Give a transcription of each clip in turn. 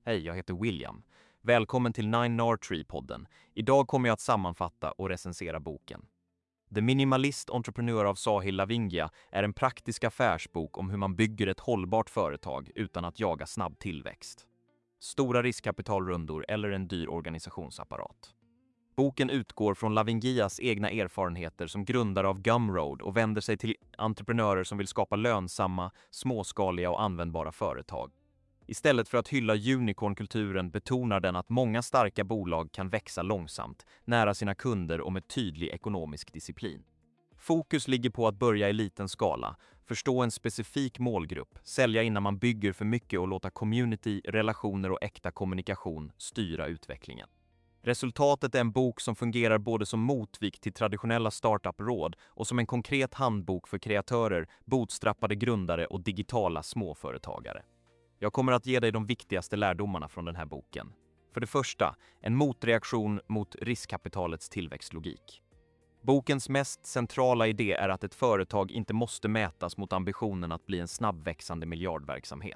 Hej, jag heter William. Välkommen till Nine Tree-podden. Idag kommer jag att sammanfatta och recensera boken. The Minimalist Entrepreneur av Sahil Lavingia är en praktisk affärsbok om hur man bygger ett hållbart företag utan att jaga snabb tillväxt. Stora riskkapitalrundor eller en dyr organisationsapparat. Boken utgår från Lavingias egna erfarenheter som grundare av Gumroad och vänder sig till entreprenörer som vill skapa lönsamma, småskaliga och användbara företag. Istället för att hylla unicornkulturen betonar den att många starka bolag kan växa långsamt, nära sina kunder och med tydlig ekonomisk disciplin. Fokus ligger på att börja i liten skala, förstå en specifik målgrupp, sälja innan man bygger för mycket och låta community, relationer och äkta kommunikation styra utvecklingen. Resultatet är en bok som fungerar både som motvikt till traditionella startup-råd och som en konkret handbok för kreatörer, bootstrappade grundare och digitala småföretagare. Jag kommer att ge dig de viktigaste lärdomarna från den här boken. För det första, en motreaktion mot riskkapitalets tillväxtlogik. Bokens mest centrala idé är att ett företag inte måste mätas mot ambitionen att bli en snabbväxande miljardverksamhet.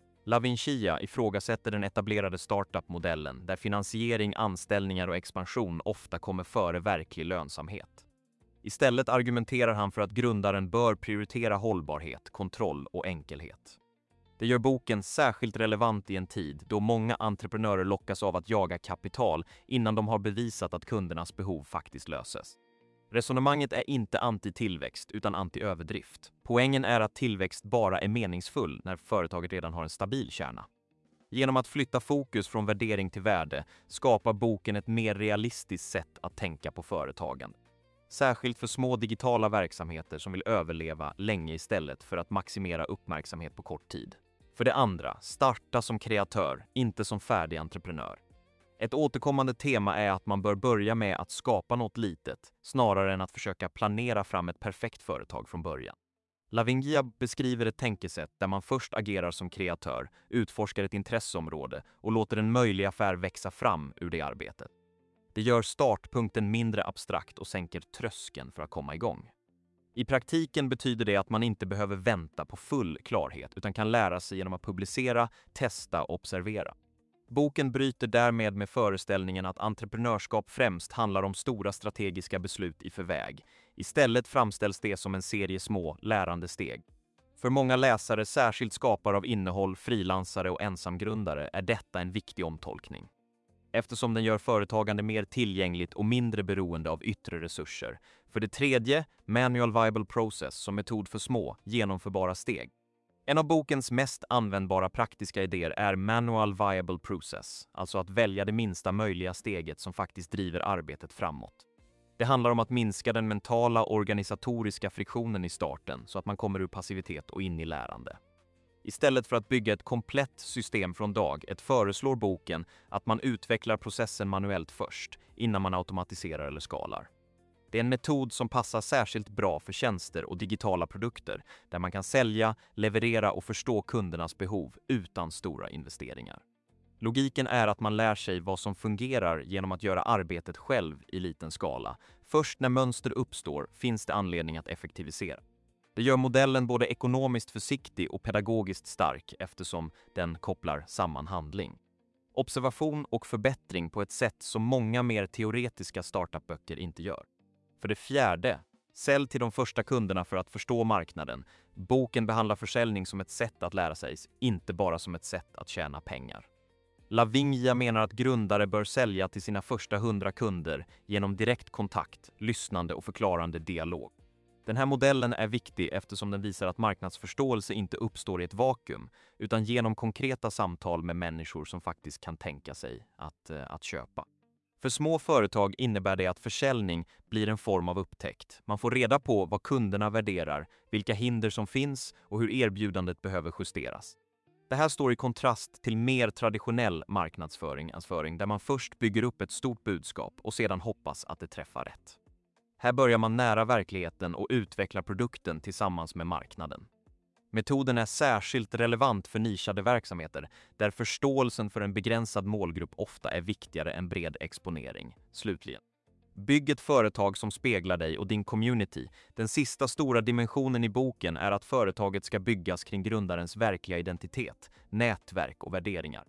Lavingia ifrågasätter den etablerade startup-modellen där finansiering, anställningar och expansion ofta kommer före verklig lönsamhet. Istället argumenterar han för att grundaren bör prioritera hållbarhet, kontroll och enkelhet. Det gör boken särskilt relevant i en tid då många entreprenörer lockas av att jaga kapital innan de har bevisat att kundernas behov faktiskt löses. Resonemanget är inte anti-tillväxt utan anti-överdrift. Poängen är att tillväxt bara är meningsfull när företaget redan har en stabil kärna. Genom att flytta fokus från värdering till värde skapar boken ett mer realistiskt sätt att tänka på företagen. Särskilt för små digitala verksamheter som vill överleva länge istället för att maximera uppmärksamhet på kort tid. För det andra, starta som kreatör, inte som färdig entreprenör. Ett återkommande tema är att man bör börja med att skapa något litet, snarare än att försöka planera fram ett perfekt företag från början. Lavingia beskriver ett tänkesätt där man först agerar som kreatör, utforskar ett intresseområde och låter en möjlig affär växa fram ur det arbetet. Det gör startpunkten mindre abstrakt och sänker tröskeln för att komma igång. I praktiken betyder det att man inte behöver vänta på full klarhet utan kan lära sig genom att publicera, testa och observera. Boken bryter därmed med föreställningen att entreprenörskap främst handlar om stora strategiska beslut i förväg. Istället framställs det som en serie små, lärande steg. För många läsare, särskilt skapare av innehåll, frilansare och ensamgrundare, är detta en viktig omtolkning. Eftersom den gör företagande mer tillgängligt och mindre beroende av yttre resurser. För det tredje, Manual Viable Process som metod för små, genomförbara steg. En av bokens mest användbara praktiska idéer är Manual Viable Process, alltså att välja det minsta möjliga steget som faktiskt driver arbetet framåt. Det handlar om att minska den mentala och organisatoriska friktionen i starten så att man kommer ur passivitet och in i lärande. Istället för att bygga ett komplett system från dag ett föreslår boken att man utvecklar processen manuellt först, innan man automatiserar eller skalar. Det är en metod som passar särskilt bra för tjänster och digitala produkter, där man kan sälja, leverera och förstå kundernas behov utan stora investeringar. Logiken är att man lär sig vad som fungerar genom att göra arbetet själv i liten skala. Först när mönster uppstår finns det anledning att effektivisera. Det gör modellen både ekonomiskt försiktig och pedagogiskt stark eftersom den kopplar samman handling. Observation och förbättring på ett sätt som många mer teoretiska startupböcker inte gör. För det fjärde, sälj till de första kunderna för att förstå marknaden. Boken behandlar försäljning som ett sätt att lära sig, inte bara som ett sätt att tjäna pengar. Lavingia menar att grundare bör sälja till sina första 100 kunder genom direkt kontakt, lyssnande och förklarande dialog. Den här modellen är viktig eftersom den visar att marknadsförståelse inte uppstår i ett vakuum utan genom konkreta samtal med människor som faktiskt kan tänka sig att köpa. För små företag innebär det att försäljning blir en form av upptäckt. Man får reda på vad kunderna värderar, vilka hinder som finns och hur erbjudandet behöver justeras. Det här står i kontrast till mer traditionell marknadsföring där man först bygger upp ett stort budskap och sedan hoppas att det träffar rätt. Här börjar man nära verkligheten och utvecklar produkten tillsammans med marknaden. Metoden är särskilt relevant för nischade verksamheter där förståelsen för en begränsad målgrupp ofta är viktigare än bred exponering. Slutligen. Bygg ett företag som speglar dig och din community. Den sista stora dimensionen i boken är att företaget ska byggas kring grundarens verkliga identitet, nätverk och värderingar.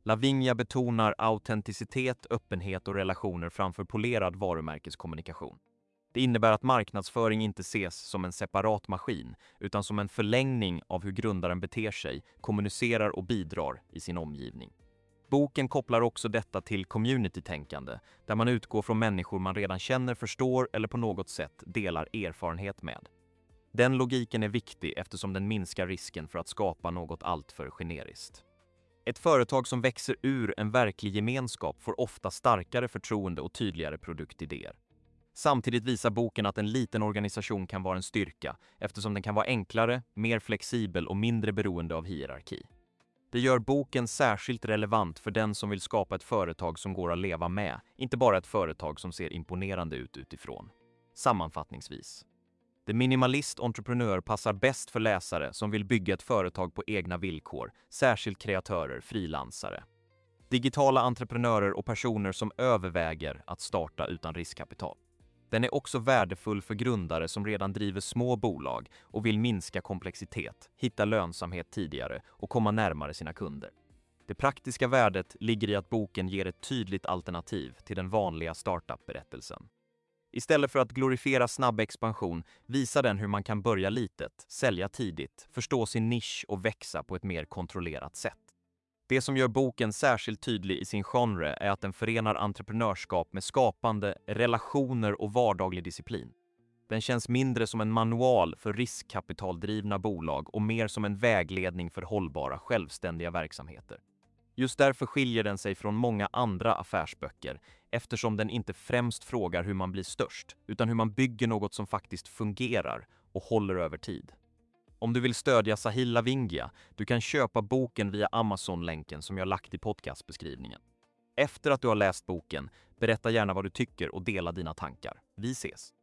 Lavingia betonar autenticitet, öppenhet och relationer framför polerad varumärkeskommunikation. Det innebär att marknadsföring inte ses som en separat maskin, utan som en förlängning av hur grundaren beter sig, kommunicerar och bidrar i sin omgivning. Boken kopplar också detta till community-tänkande, där man utgår från människor man redan känner, förstår eller på något sätt delar erfarenhet med. Den logiken är viktig eftersom den minskar risken för att skapa något alltför generiskt. Ett företag som växer ur en verklig gemenskap får ofta starkare förtroende och tydligare produktidéer. Samtidigt visar boken att en liten organisation kan vara en styrka eftersom den kan vara enklare, mer flexibel och mindre beroende av hierarki. Det gör boken särskilt relevant för den som vill skapa ett företag som går att leva med, inte bara ett företag som ser imponerande ut utifrån. Sammanfattningsvis. The Minimalist Entrepreneur passar bäst för läsare som vill bygga ett företag på egna villkor, särskilt kreatörer, frilansare, digitala entreprenörer och personer som överväger att starta utan riskkapital. Den är också värdefull för grundare som redan driver små bolag och vill minska komplexitet, hitta lönsamhet tidigare och komma närmare sina kunder. Det praktiska värdet ligger i att boken ger ett tydligt alternativ till den vanliga startup-berättelsen. Istället för att glorifiera snabb expansion visar den hur man kan börja litet, sälja tidigt, förstå sin nisch och växa på ett mer kontrollerat sätt. Det som gör boken särskilt tydlig i sin genre är att den förenar entreprenörskap med skapande, relationer och vardaglig disciplin. Den känns mindre som en manual för riskkapitaldrivna bolag och mer som en vägledning för hållbara, självständiga verksamheter. Just därför skiljer den sig från många andra affärsböcker, eftersom den inte främst frågar hur man blir störst, utan hur man bygger något som faktiskt fungerar och håller över tid. Om du vill stödja Sahil Lavingia, du kan köpa boken via Amazon-länken som jag lagt i podcastbeskrivningen. Efter att du har läst boken, berätta gärna vad du tycker och dela dina tankar. Vi ses!